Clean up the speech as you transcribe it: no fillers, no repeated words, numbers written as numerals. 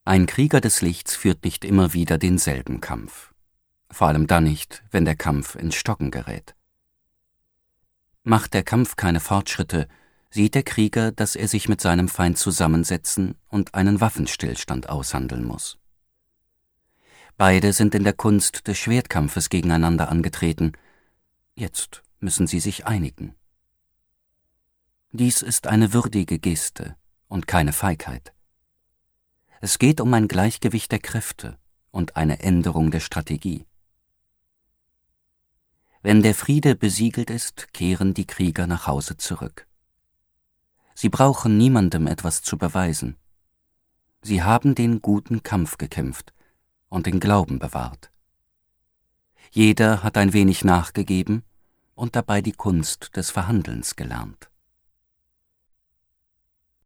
Ein Krieger des Lichts führt nicht immer wieder denselben Kampf. Vor allem dann nicht, wenn der Kampf ins Stocken gerät. Macht der Kampf keine Fortschritte, sieht der Krieger, dass er sich mit seinem Feind zusammensetzen und einen Waffenstillstand aushandeln muss. Beide sind in der Kunst des Schwertkampfes gegeneinander angetreten. Jetzt müssen sie sich einigen. Dies ist eine würdige Geste und keine Feigheit. Es geht um ein Gleichgewicht der Kräfte und eine Änderung der Strategie. Wenn der Friede besiegelt ist, kehren die Krieger nach Hause zurück. Sie brauchen niemandem etwas zu beweisen. Sie haben den guten Kampf gekämpft und den Glauben bewahrt. Jeder hat ein wenig nachgegeben und dabei die Kunst des Verhandelns gelernt.